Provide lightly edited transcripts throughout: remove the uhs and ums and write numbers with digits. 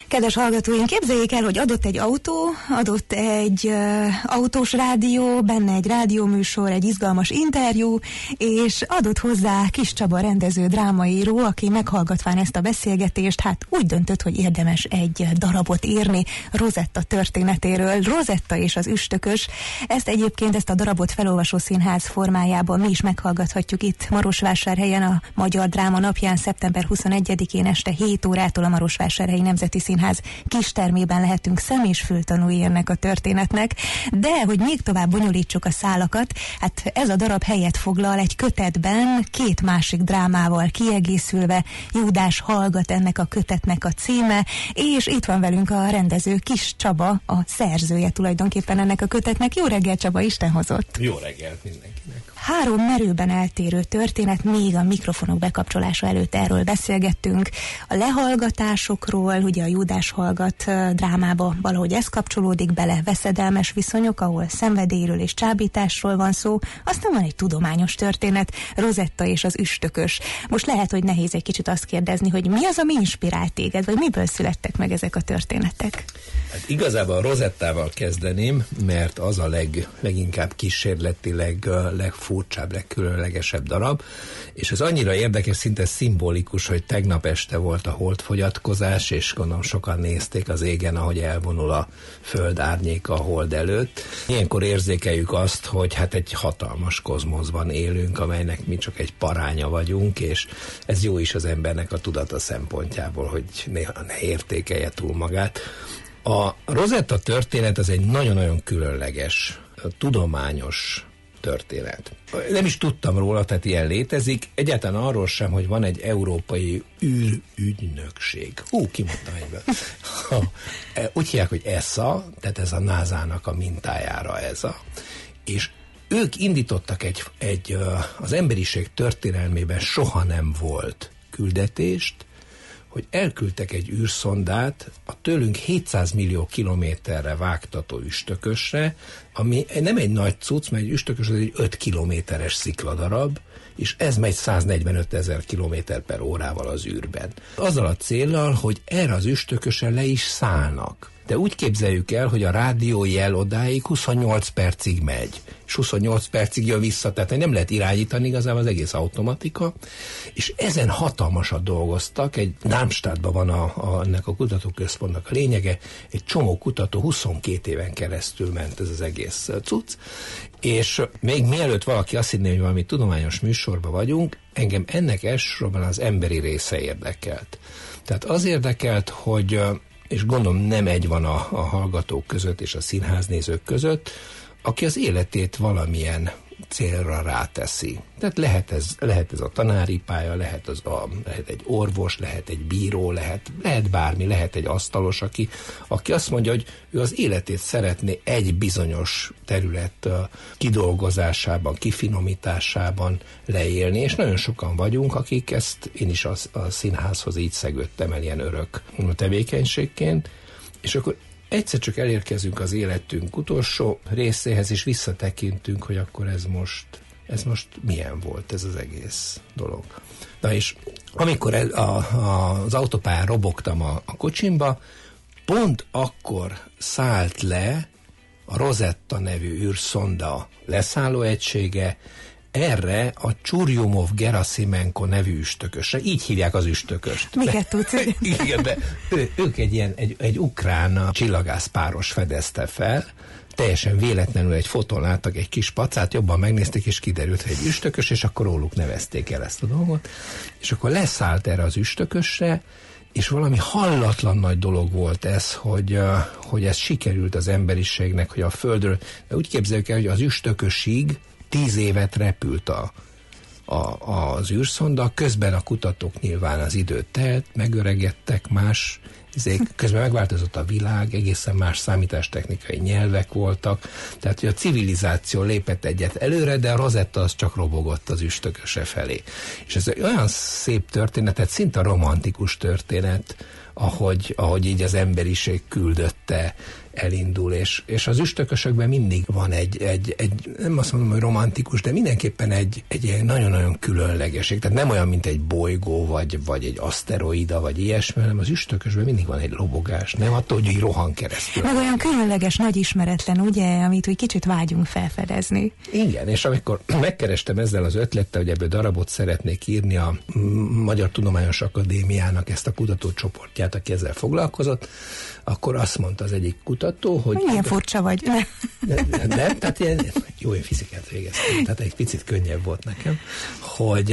Kedves hallgatóink, képzeljék el, hogy adott egy autó, adott egy autós rádió, benne egy rádióműsor, egy izgalmas interjú, és adott hozzá Kiss Csaba rendező, drámaíró, aki meghallgatván ezt a beszélgetést, hát úgy döntött, hogy érdemes egy darabot írni Rosetta történetéről. Rosetta és az üstökös. Ezt a darabot felolvasó színház formájában mi is meghallgathatjuk itt Marosvásárhelyen a Magyar Dráma napján, szeptember 21-én este 7 órától a Marosvásárhelyi Nemzeti Színház kistermében lehetünk szem- és fültanúi ennek a történetnek, de hogy még tovább bonyolítsuk a szálakat, hát ez a darab helyet foglal egy kötetben, két másik drámával kiegészülve. Júdás hallgat ennek a kötetnek a címe, és itt van velünk a rendező, Kiss Csaba, a szerzője tulajdonképpen ennek a kötetnek. Jó reggel, Csaba, Isten hozott! Jó reggelt mindenkinek! 3 merőben eltérő történet, még a mikrofonok bekapcsolása előtt erről beszélgettünk. A lehallgatásokról, ugye a Júdás hallgat drámába valahogy ez kapcsolódik bele, veszedelmes viszonyok, ahol szenvedélyről és csábításról van szó. Aztán van egy tudományos történet, Rosetta és az üstökös. Most lehet, hogy nehéz egy kicsit azt kérdezni, hogy mi az, ami inspirált téged, vagy miből születtek meg ezek a történetek? Hát igazából a Rosettával kezdeném, mert az a leginkább kísérletileg legfurcsább, legkülönlegesebb darab, és ez annyira érdekes, szinte szimbolikus, hogy tegnap este volt a holdfogyatkozás, és gondolom sokan nézték az égen, ahogy elvonul a föld árnyéka a hold előtt. Ilyenkor érzékeljük azt, hogy hát egy hatalmas kozmoszban élünk, amelynek mi csak egy paránya vagyunk, és ez jó is az embernek a tudata szempontjából, hogy néha ne értékelje túl magát. A Rosetta történet az egy nagyon-nagyon különleges, tudományos történet. Nem is tudtam róla, tehát ilyen létezik. Egyáltalán arról sem, hogy van egy európai űrügynökség. Kimondtam egyből. Úgy hívják, hogy ESA, tehát ez a NASA-nak a mintájára ESA. És ők indítottak az emberiség történelmében soha nem volt küldetést, hogy elküldtek egy űrszondát a tőlünk 700 millió kilométerre vágtató üstökösre, ami nem egy nagy cucc, mert egy üstökös az egy 5 kilométeres szikladarab, és ez megy 145 000 km/órával az űrben. Azzal a céllal, hogy erre az üstökösre le is szállnak. De úgy képzeljük el, hogy a rádiójel odáig 28 percig megy, és 28 percig jön vissza, tehát nem lehet irányítani, igazából az egész automatika, és ezen hatalmasat dolgoztak, egy Darmstadtban van ennek a kutatóközpontnak a lényege, egy csomó kutató 22 éven keresztül ment ez az egész cucc, és még mielőtt valaki azt hinné, hogy valami tudományos műsorban vagyunk, engem ennek elsősorban az emberi része érdekelt. Tehát az érdekelt, hogy és gondolom nem egy van a hallgatók között és a színháznézők között, aki az életét valamilyen célra ráteszi. Tehát lehet ez a tanári pálya, lehet egy orvos, lehet egy bíró, lehet bármi, lehet egy asztalos, aki azt mondja, hogy ő az életét szeretné egy bizonyos terület kidolgozásában, kifinomításában leélni, és nagyon sokan vagyunk, akik ezt, én is a színházhoz így szegődtem el ilyen örök tevékenységként, és akkor egyszer csak elérkezünk az életünk utolsó részéhez, és visszatekintünk, hogy akkor ez most milyen volt ez az egész dolog. Na és amikor az autópályán robogtam a kocsimba, pont akkor szállt le a Rosetta nevű űrszonda leszállóegysége erre a Churyumov-Gerasimenko nevű üstökösre. Így hívják az üstököst. Miket tudsz? Igen, de ők egy ukrán csillagászpáros fedezte fel, teljesen véletlenül egy fotón láttak egy kis pacát, jobban megnézték, és kiderült, hogy egy üstökös, és akkor róluk nevezték el ezt a dolgot. És akkor leszállt erre az üstökösre, és valami hallatlan nagy dolog volt ez, hogy ez sikerült az emberiségnek, hogy a Földről, de úgy képzeljük el, hogy az üstökösig 10 évet repült az űrszonda, közben a kutatók nyilván az időt telt, megöregedtek, közben megváltozott a világ, egészen más számítástechnikai nyelvek voltak, tehát hogy a civilizáció lépett egyet előre, de a Rosetta az csak robogott az üstököse felé. És ez egy olyan szép történet, szinte romantikus történet, ahogy így az emberiség küldötte elindul, és az üstökösökben mindig van egy nem azt mondom, hogy romantikus, de mindenképpen egy nagyon-nagyon különlegesség. Tehát nem olyan, mint egy bolygó, vagy egy aszteroida, vagy ilyesmi, hanem az üstökösben mindig van egy lobogás, nem attól, hogy így rohan keresztül. Meg olyan különleges, nagy ismeretlen, ugye, amit úgy kicsit vágyunk felfedezni. Igen, és amikor megkerestem ezzel az ötlettel, hogy ebből darabot szeretnék írni a Magyar Tudományos Akadémiának ezt a kutatócsoportját, aki ezzel foglalkozott, akkor azt mondta az egyik kutató, hogy... Milyen furcsa vagy. Nem, tehát ilyen, jó, én fizikát végeztem, tehát egy picit könnyebb volt nekem, hogy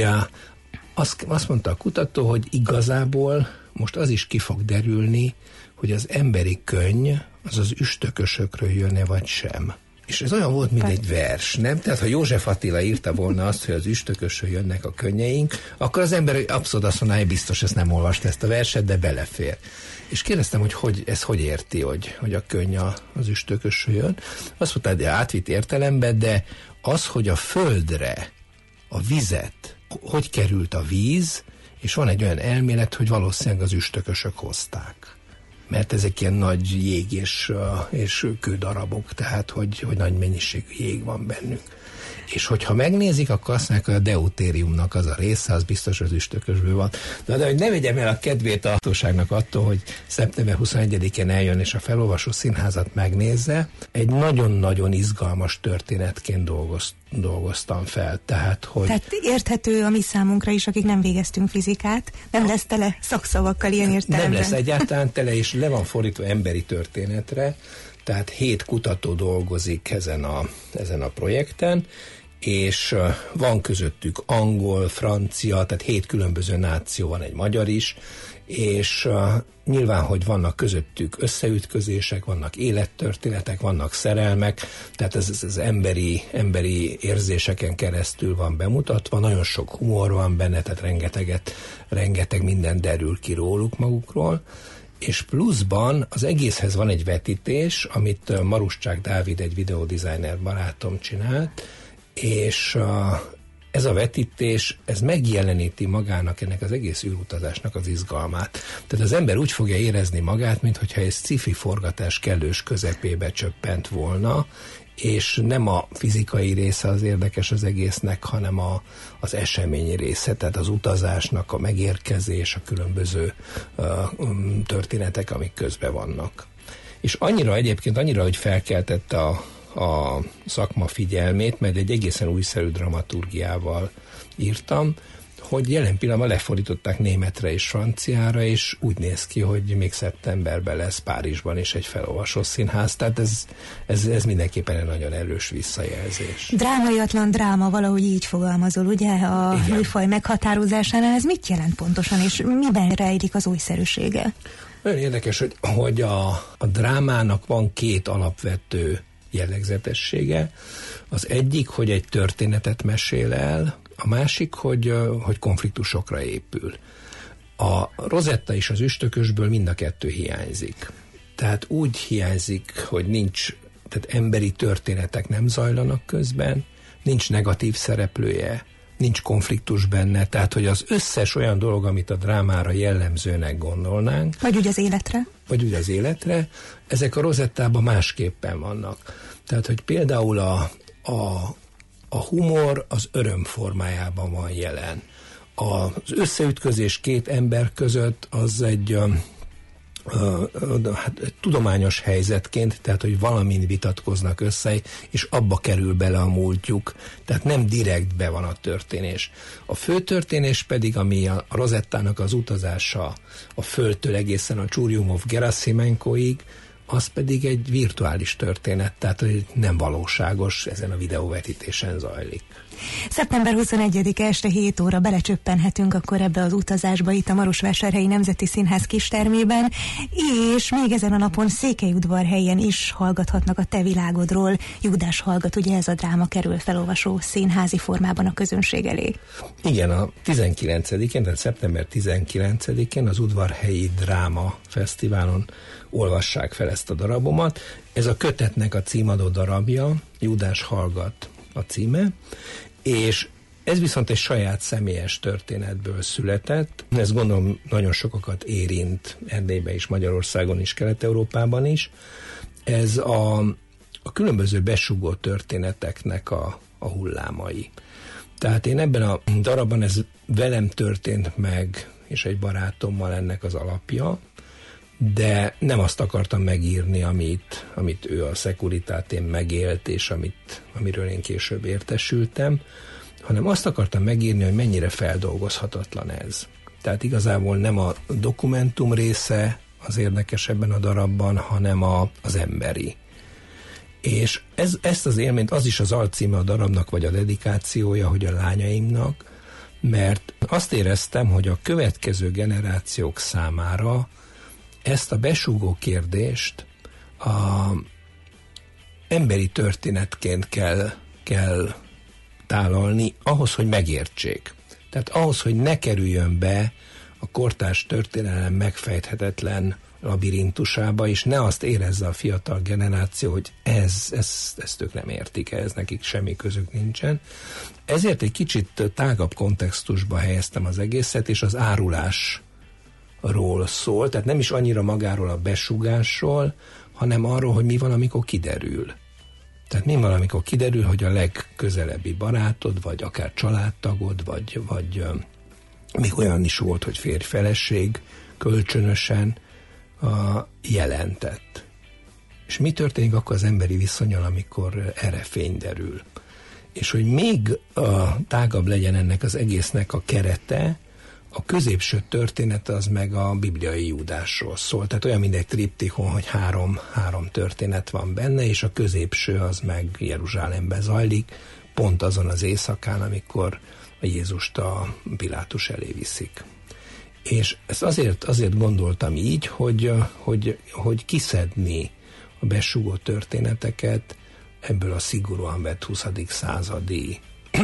azt mondta a kutató, hogy igazából most az is ki fog derülni, hogy az emberi könny az üstökösökről jön-e vagy sem. És ez olyan volt, mint egy vers, nem? Tehát, ha József Attila írta volna azt, hogy az üstökösről jönnek a könnyeink, akkor az ember abszolút azt mondaná, hogy biztos ezt nem olvasta ezt a verset, de belefér. És kérdeztem, hogy ez hogy érti, hogy a könny az üstökösről jön. Azt mondta, hogy átvitt értelemben, de az, hogy a földre, a vizet, hogy került a víz, és van egy olyan elmélet, hogy valószínűleg az üstökösök hozták. Mert ezek ilyen nagy jég és kődarabok, tehát hogy nagy mennyiségű jég van bennünk. És hogyha megnézik, akkor azt mondják, hogy a deutériumnak az a része, az biztos az üstökösből van. De hogy ne vegyem el a kedvét a hatóságnak attól, hogy szeptember 21-én eljön és a Felolvasó Színházat megnézze, egy nagyon-nagyon izgalmas történetként dolgoztam fel. Tehát érthető a mi számunkra is, akik nem végeztünk fizikát, nem lesz tele szakszavakkal ilyen értelemben. Nem lesz egyáltalán tele, és le van fordítva emberi történetre, tehát 7 kutató dolgozik ezen a projekten, és van közöttük angol, francia, tehát 7 különböző náció, van egy magyar is, és nyilván, hogy vannak közöttük összeütközések, vannak élettörténetek, vannak szerelmek, tehát ez az emberi érzéseken keresztül van bemutatva, nagyon sok humor van benne, tehát rengeteg minden derül ki róluk magukról, és pluszban az egészhez van egy vetítés, amit Maruscsák Dávid, egy videódesigner barátom csinált, és ez a vetítés, ez megjeleníti magának ennek az egész űrutazásnak az izgalmát. Tehát az ember úgy fogja érezni magát, mintha egy sci-fi forgatás kellős közepébe csöppent volna, és nem a fizikai része az érdekes az egésznek, hanem az eseményi része, tehát az utazásnak a megérkezés, a különböző történetek, amik közben vannak. És annyira, hogy felkeltette a szakma figyelmét, mert egy egészen újszerű dramaturgiával írtam, hogy jelen pillanatban lefordították németre és franciára, és úgy néz ki, hogy még szeptemberben lesz Párizsban is egy felolvasó színház, tehát ez mindenképpen egy nagyon erős visszajelzés. Drámaiatlan dráma, valahogy így fogalmazol, ugye, a műfaj meghatározásánál, ez mit jelent pontosan, és miben rejlik az újszerűsége? Nagyon érdekes, hogy a drámának van 2 alapvető jellegzetessége. Az egyik, hogy egy történetet mesél el, a másik, hogy konfliktusokra épül. A Rosetta és az üstökösből mind a 2 hiányzik. Tehát úgy hiányzik, hogy tehát emberi történetek nem zajlanak közben, nincs negatív szereplője, nincs konfliktus benne, tehát hogy az összes olyan dolog, amit a drámára jellemzőnek gondolnánk. Vagy úgy az életre. Ezek a Rosettában másképpen vannak. Tehát, hogy például a humor az öröm formájában van jelen. Az összeütközés 2 ember között az egy tudományos helyzetként, tehát, hogy valamin vitatkoznak össze, és abba kerül bele a múltjuk, tehát nem direktbe van a történés. A fő történés pedig, ami a Rosettának az utazása a Földtől egészen a Churyumov Gerasimenkoig, az pedig egy virtuális történet, tehát hogy nem valóságos, ezen a videóvetítésen zajlik. Szeptember 21-e este 7 óra belecsöppenhetünk akkor ebbe az utazásba itt a Marosvásárhelyi Nemzeti Színház kistermében, és még ezen a napon Székelyudvarhelyen is hallgathatnak a Te világodról. Júdás hallgat, ugye ez a dráma kerül felolvasó színházi formában a közönség elé. Igen, a 19-én, tehát szeptember 19-én az Udvarhelyi Dráma Fesztiválon olvassák fel ezt a darabomat. Ez a kötetnek a címadó darabja, Júdás hallgat a címe, és Ez viszont egy saját személyes történetből született. Ez gondolom nagyon sokakat érint Erdélyben is, Magyarországon is, Kelet-Európában is. Ez a különböző besugó történeteknek a hullámai. Tehát én ebben a darabban ez velem történt meg, és egy barátommal ennek az alapja, de nem azt akartam megírni, amit ő a Securitatén megélt, és amiről én később értesültem, hanem azt akartam megírni, hogy mennyire feldolgozhatatlan ez. Tehát igazából nem a dokumentum része az érdekes ebben a darabban, hanem az emberi. És ezt az élményt, az is az alcíme a darabnak, vagy a dedikációja, hogy a lányaimnak, mert azt éreztem, hogy a következő generációk számára ezt a besúgó kérdést emberi történetként kell tálalni ahhoz, hogy megértsék. Tehát ahhoz, hogy ne kerüljön be a kortárs történelem megfejthetetlen labirintusába, és ne azt érezze a fiatal generáció, hogy ezt ők nem értik, ez nekik semmi közük nincsen. Ezért egy kicsit tágabb kontextusba helyeztem az egészet, és az árulásról szól, tehát nem is annyira magáról a besugásról, hanem arról, hogy mi van, amikor kiderül. Tehát mi van, amikor kiderül, hogy a legközelebbi barátod, vagy akár családtagod, vagy még olyan is volt, hogy férj-feleség kölcsönösen jelentett. És mi történik akkor az emberi viszonnyal, amikor erre fény derül? És hogy még tágabb legyen ennek az egésznek a kerete, a középső történet az meg a bibliai Júdásról szól. Tehát olyan, mint egy triptikon, hogy három történet van benne, és a középső az meg Jeruzsálemben zajlik, pont azon az éjszakán, amikor a Jézust a Pilátus elé viszik. És ezt azért gondoltam így, hogy kiszedni a besugó történeteket ebből a szigorúan vett 20. századi,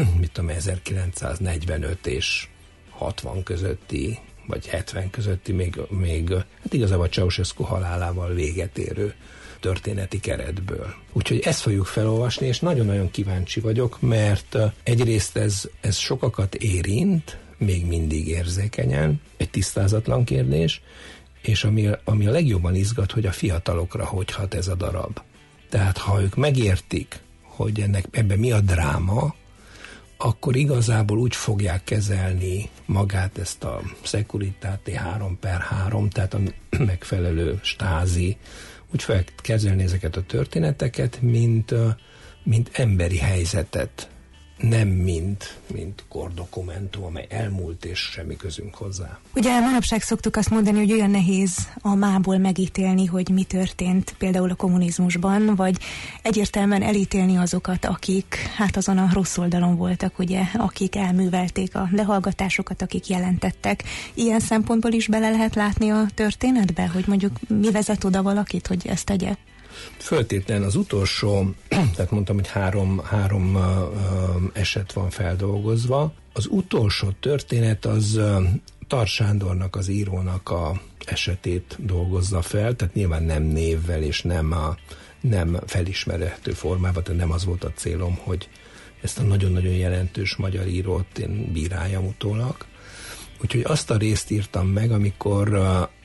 1945 és 60 közötti, vagy 70 közötti, még hát igazából Ceausescu halálával véget érő történeti keretből. Úgyhogy ezt fogjuk felolvasni, és nagyon-nagyon kíváncsi vagyok, mert egyrészt ez sokakat érint, még mindig érzékenyen, egy tisztázatlan kérdés, és ami a legjobban izgat, hogy a fiatalokra hogy hat ez a darab. Tehát ha ők megértik, hogy ebben mi a dráma, akkor igazából úgy fogják kezelni magát ezt a Securitate 3x3, tehát a megfelelő stázi, úgy fogják kezelni ezeket a történeteket, mint emberi helyzetet, nem mint kordokumentum, amely elmúlt és semmi közünk hozzá. Ugye manapság szoktuk azt mondani, hogy olyan nehéz a mából megítélni, hogy mi történt például a kommunizmusban, vagy egyértelműen elítélni azokat, akik hát azon a rossz oldalon voltak, ugye, akik elművelték a lehallgatásokat, akik jelentettek. Ilyen szempontból is bele lehet látni a történetbe, hogy mondjuk mi vezet oda valakit, hogy ezt tegye? Föltétlenül az utolsó, tehát mondtam, hogy három eset van feldolgozva. Az utolsó történet az Tar Sándornak, az írónak a esetét dolgozza fel, tehát nyilván nem névvel és nem felismerhető formában, tehát nem az volt a célom, hogy ezt a nagyon-nagyon jelentős magyar írót én bíráljam utólag. Úgyhogy azt a részt írtam meg, amikor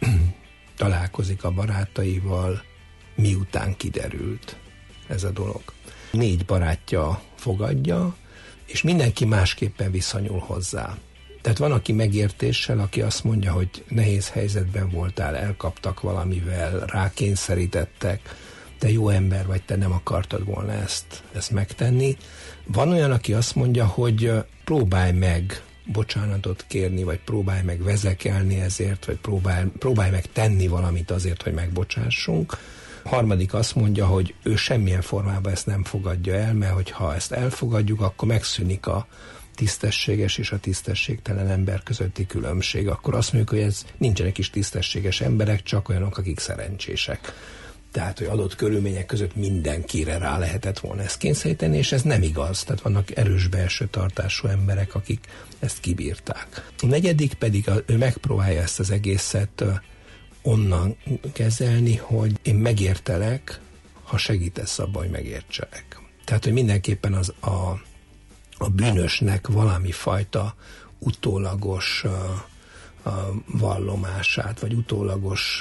találkozik a barátaival, miután kiderült ez a dolog. 4 barátja fogadja, és mindenki másképpen viszonyul hozzá. Tehát van, aki megértéssel, aki azt mondja, hogy nehéz helyzetben voltál, elkaptak valamivel, rákényszerítettek, te jó ember vagy, te nem akartad volna ezt megtenni. Van olyan, aki azt mondja, hogy próbálj meg bocsánatot kérni, vagy próbálj meg vezekelni ezért, vagy próbálj meg tenni valamit azért, hogy megbocsássunk. A harmadik azt mondja, hogy ő semmilyen formában ezt nem fogadja el, mert hogyha ezt elfogadjuk, akkor megszűnik a tisztességes és a tisztességtelen ember közötti különbség. Akkor azt mondjuk, hogy nincsenek is tisztességes emberek, csak olyanok, akik szerencsések. Tehát, hogy adott körülmények között mindenkire rá lehetett volna ezt kényszeríteni, és ez nem igaz. Tehát vannak erős belső tartású emberek, akik ezt kibírták. A negyedik pedig ő megpróbálja ezt az egészet onnan kezelni, hogy én megértelek, ha segítesz abban, hogy megértselek. Tehát, hogy mindenképpen a bűnösnek valami fajta utólagos vallomását, vagy utólagos,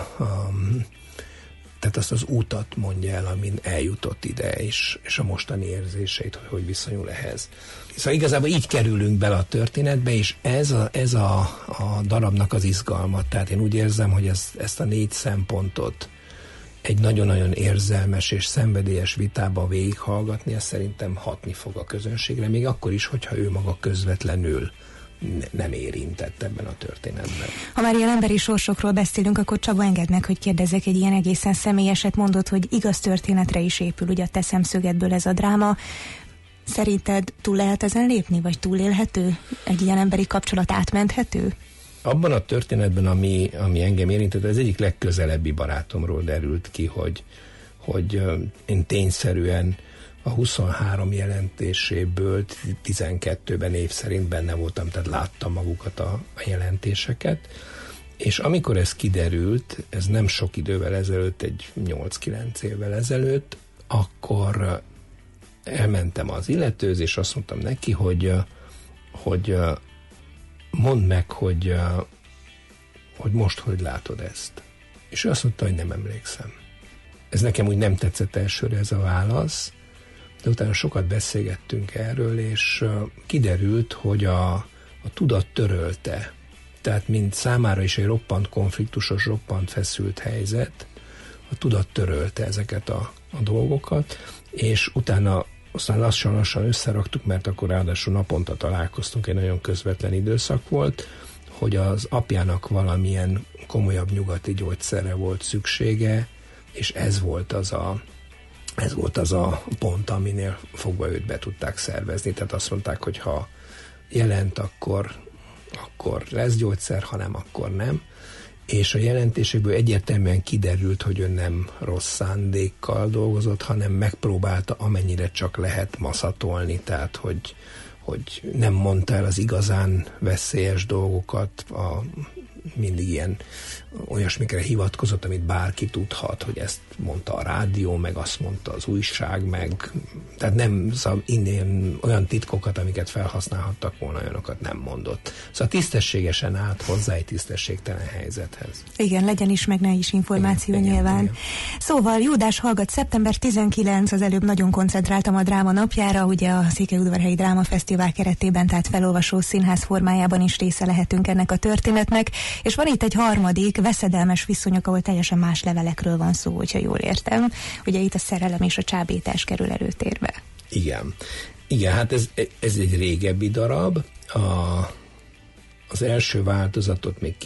tehát azt az útat mondja el, amin eljutott ide, és a mostani érzéseit, hogy viszonyul ehhez. Szóval igazából így kerülünk bele a történetbe, és ez a darabnak az izgalma. Tehát én úgy érzem, hogy ezt a 4 szempontot egy nagyon-nagyon érzelmes és szenvedélyes vitába végighallgatni, ez szerintem hatni fog a közönségre, még akkor is, hogyha ő maga közvetlenül nem érintett ebben a történetben. Ha már ilyen emberi sorsokról beszélünk, akkor Csaba, engedd meg, hogy kérdezzek egy ilyen egészen személyeset. Mondod, hogy igaz történetre is épül, ugye a te szemszögedből ez a dráma. Szerinted túl lehet ezen lépni, vagy túlélhető? Egy ilyen emberi kapcsolat átmenthető? Abban a történetben, ami engem érintett, az egyik legközelebbi barátomról derült ki, hogy én tényszerűen a 23 jelentéséből 12-ben év szerint benne voltam, tehát láttam magukat a jelentéseket, és amikor ez kiderült, ez nem sok idővel ezelőtt, egy 8-9 évvel ezelőtt, akkor elmentem az illetőhöz, és azt mondtam neki, hogy mondd meg, hogy most hogy látod ezt. És ő azt mondta, hogy nem emlékszem. Ez nekem úgy nem tetszett elsőre ez a válasz, de utána sokat beszélgettünk erről, és kiderült, hogy a tudat törölte. Tehát mint számára is egy roppant konfliktusos, roppant feszült helyzet, a tudat törölte ezeket a dolgokat, és utána aztán lassan összeraktuk, mert akkor ráadásul naponta találkoztunk, egy nagyon közvetlen időszak volt, hogy az apjának valamilyen komolyabb nyugati gyógyszerre volt szüksége, és ez volt az a pont, aminél fogva őt be tudták szervezni. Tehát azt mondták, hogy ha jelent, akkor lesz gyógyszer, ha nem, akkor nem. És a jelentéséből egyértelműen kiderült, hogy ő nem rossz szándékkal dolgozott, hanem megpróbálta amennyire csak lehet maszatolni, tehát hogy nem mondta el az igazán veszélyes dolgokat, mindig ilyen olyasmikre hivatkozott, amit bárki tudhat, hogy ezt mondta a rádió, meg azt mondta az újság, meg tehát nem, szóval innen olyan titkokat, amiket felhasználhattak volna, olyanokat nem mondott. Szóval tisztességesen állt hozzá egy tisztességtelen helyzethez. Igen, legyen is, meg ne is információ nyilván. Igen. Szóval Júdás hallgat, szeptember 19, az előbb nagyon koncentráltam a dráma napjára, ugye a Székelyudvarhelyi Drámafesztivál keretében, tehát felolvasó színház formájában is része lehetünk ennek a történetnek, és van itt egy harmadik, veszedelmes viszonyok, ahol teljesen más levelekről van szó, hogyha jól értem. Ugye itt a szerelem és a csábítás kerül előtérbe. Igen, hát ez egy régebbi darab. Az első változatot még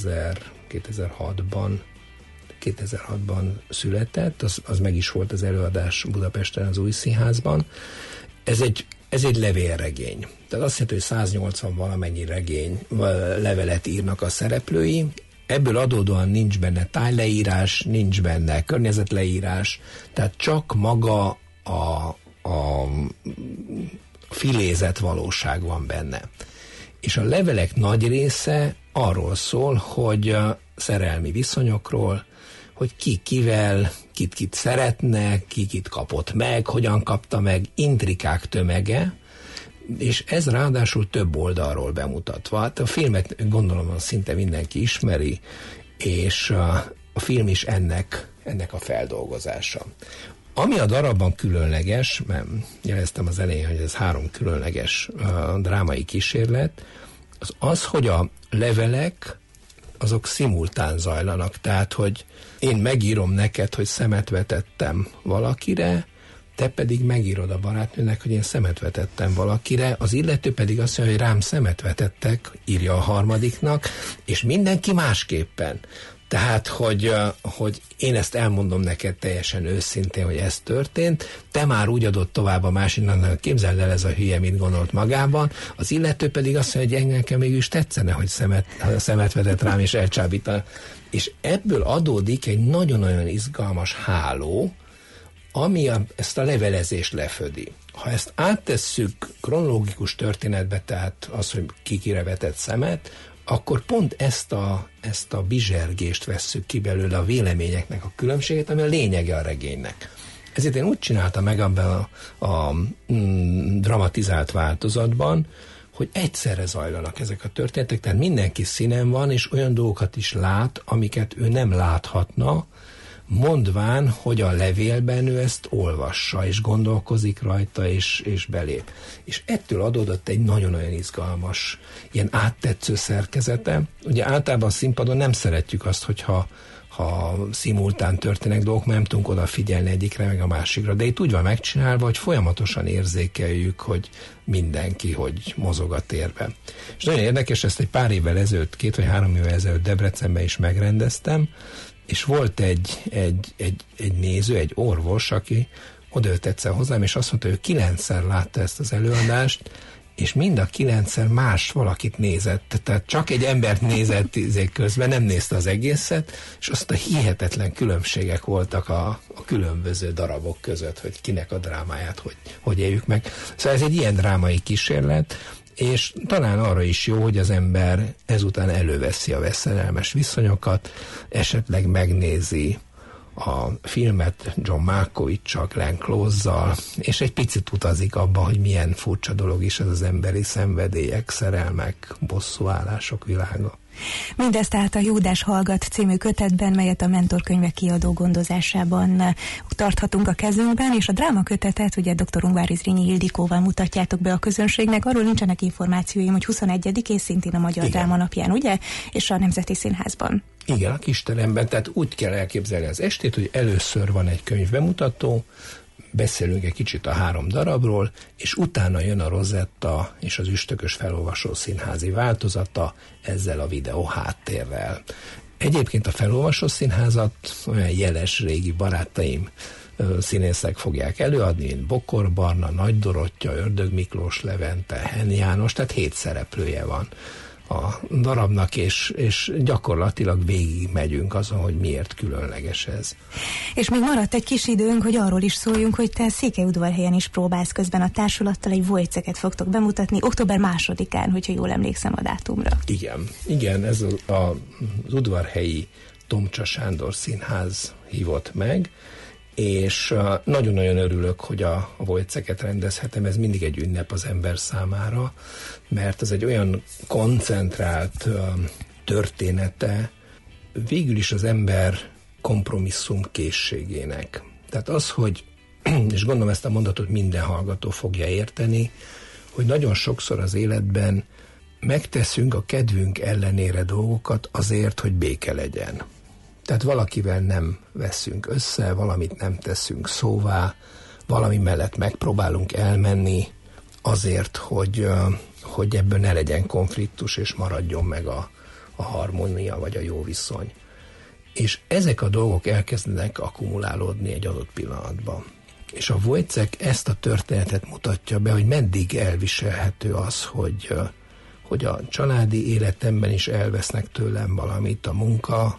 2006-ban született, az meg is volt az előadás Budapesten az Új Színházban. Ez egy levélregény. Tehát azt jelenti, hogy 180 valamennyi levelet írnak a szereplői. Ebből adódóan nincs benne tájleírás, nincs benne környezetleírás, tehát csak maga a filézett valóság van benne. És a levelek nagy része arról szól, hogy szerelmi viszonyokról, hogy ki kivel, kit szeretne, kit kapott meg, hogyan kapta meg, intrikák tömege, és ez ráadásul több oldalról bemutatva. Hát a filmet gondolom, hogy szinte mindenki ismeri, és a film is ennek a feldolgozása. Ami a darabban különleges, mert jeleztem az elején, hogy ez 3 különleges drámai kísérlet, az, hogy a levelek azok szimultán zajlanak. Tehát, hogy én megírom neked, hogy szemet vetettem valakire, te pedig megírod a barátnőnek, hogy én szemet vetettem valakire, az illető pedig azt mondja, hogy rám szemet vetettek, írja a harmadiknak, és mindenki másképpen. Tehát, hogy én ezt elmondom neked teljesen őszintén, hogy ez történt, te már úgy adod tovább a másiknak, képzeld el, ez a hülye mit gondolt magában, az illető pedig azt mondja, hogy nekem mégis tetszene, hogy szemet vetett rám és elcsábítana. És ebből adódik egy nagyon-nagyon izgalmas háló, ami ezt a levelezést lefödi. Ha ezt áttesszük kronológikus történetbe, tehát az, hogy kire vetett szemet, akkor pont ezt a bizsergést vesszük ki belőle, a véleményeknek a különbséget, ami a lényege a regénynek. Ezért én úgy csináltam meg abban a dramatizált változatban, hogy egyszerre zajlanak ezek a történetek, tehát mindenki színen van, és olyan dolgokat is lát, amiket ő nem láthatna, mondván, hogy a levélben ő ezt olvassa, és gondolkozik rajta, és belép. És ettől adódott egy nagyon-nagyon izgalmas, ilyen áttetsző szerkezete. Ugye általában a színpadon nem szeretjük azt, hogyha szimultán történnek dolgok, mert nem tudunk odafigyelni egyikre, meg a másikra. De itt úgy van megcsinálva, hogy folyamatosan érzékeljük, hogy mindenki, hogy mozog a térben. És nagyon érdekes, ezt egy pár évvel ezelőtt, 2 vagy 3 évvel ezelőtt Debrecenben is megrendeztem, és volt egy néző, egy orvos, aki odajött egyszer hozzám, és azt mondta, hogy 9-szer látta ezt az előadást, és mind a 9-szer más valakit nézett, tehát csak egy embert nézett közben, nem nézte az egészet, és azt a hihetetlen különbségek voltak a különböző darabok között, hogy kinek a drámáját, hogy éljük meg. Szóval ez egy ilyen drámai kísérlet, és talán arra is jó, hogy az ember ezután előveszi a veszedelmes viszonyokat, esetleg megnézi a filmet John Malkovich-sal, Glenn Close-zal, és egy picit utazik abba, hogy milyen furcsa dolog is ez az emberi szenvedélyek, szerelmek, bosszúállások világa. Mindez tehát a Júdás hallgat című kötetben, melyet a Mentorkönyvek kiadó gondozásában tarthatunk a kezünkben, és a drámakötetet ugye dr. Ungvári Zrínyi Ildikóval mutatjátok be a közönségnek. Arról nincsenek információim, hogy 21-én szintén a Magyar Dráma napján, ugye? És a Nemzeti Színházban. Igen, a Kisteremben, tehát úgy kell elképzelni az estét, hogy először van egy könyvbemutató, beszélünk egy kicsit a 3 darabról, és utána jön a Rosetta és az Üstökös felolvasó színházi változata ezzel a videó háttérrel. Egyébként a felolvasó színházat olyan jeles régi barátaim, színészek fogják előadni, mint Bokor Barna, Nagy Dorottya, Ördög Miklós Levente, Henn János, tehát 7 szereplője van a darabnak, és gyakorlatilag végig megyünk azon, hogy miért különleges ez. És még maradt egy kis időnk, hogy arról is szóljunk, hogy te Székelyudvarhelyen is próbálsz közben a társulattal, egy Wojciechot fogtok bemutatni október 2-án, hogyha jól emlékszem a dátumra. Igen, ez az udvarhelyi Tomcsa Sándor Színház hívott meg, és nagyon-nagyon örülök, hogy a Wojciechot rendezhetem, ez mindig egy ünnep az ember számára, mert ez egy olyan koncentrált története végül is az ember kompromisszum készségének. Tehát az, hogy, és gondolom ezt a mondatot minden hallgató fogja érteni, hogy nagyon sokszor az életben megteszünk a kedvünk ellenére dolgokat azért, hogy béke legyen. Tehát valakivel nem veszünk össze, valamit nem teszünk szóvá, valami mellett megpróbálunk elmenni azért, hogy ebből ne legyen konfliktus, és maradjon meg a harmónia, vagy a jó viszony. És ezek a dolgok elkezdenek akkumulálódni egy adott pillanatban. És a Wojciech ezt a történetet mutatja be, hogy meddig elviselhető az, hogy a családi életemben is elvesznek tőlem valamit, a munka,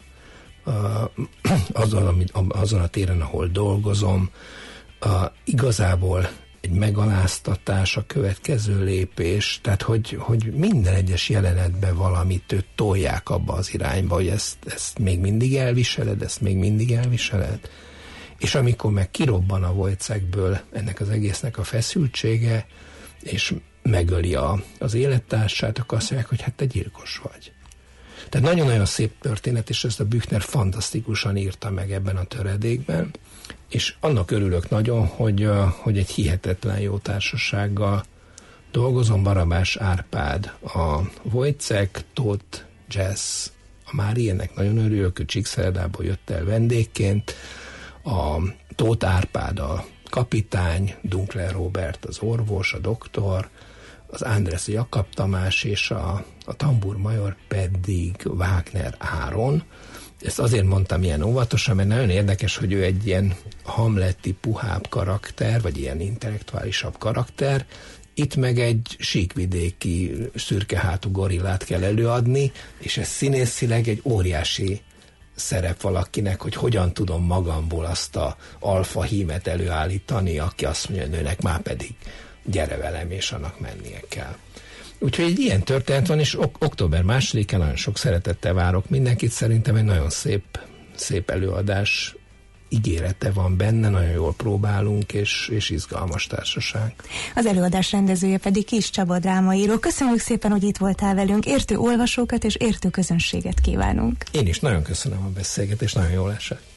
azon a téren, ahol dolgozom, igazából egy megaláztatás, a következő lépés, tehát hogy minden egyes jelenetben valamit őt tolják abba az irányba, hogy ezt még mindig elviseled, és amikor meg kirobban a Wojciechből ennek az egésznek a feszültsége, és megöli az élettársát, akkor azt mondják, hogy hát te gyilkos vagy. Tehát nagyon-nagyon szép történet, és ezt a Büchner fantasztikusan írta meg ebben a töredékben, és annak örülök nagyon, hogy egy hihetetlen jó társasággal dolgozom, Barabás Árpád, a Wojciech, Tóth Jazz, a Mári, ennek nagyon örülök, ő Csíkszeredából jött el vendégként, a Tóth Árpád a kapitány, Dunkler Róbert az orvos, a doktor, az András Jakab Tamás, és a tamburmajor pedig Wagner Áron. Ezt azért mondtam ilyen óvatosan, mert nagyon érdekes, hogy ő egy ilyen hamleti, puhább karakter, vagy ilyen intellektuálisabb karakter, itt meg egy síkvidéki szürkehátú gorillát kell előadni, és ez színészileg egy óriási szerep valakinek, hogy hogyan tudom magamból azt a alfa hímet előállítani, aki azt mondja, nőnek már pedig gyere velem, és annak mennie kell. Úgyhogy egy ilyen történet van, és október 2-án nagyon sok szeretettel várok mindenkit, szerintem egy nagyon szép előadás ígérete van benne, nagyon jól próbálunk, és izgalmas társaság. Az előadás rendezője pedig Kiss Csaba drámaíró. Köszönjük szépen, hogy itt voltál velünk, értő olvasókat és értő közönséget kívánunk. Én is nagyon köszönöm a beszélgetést, nagyon jól esett.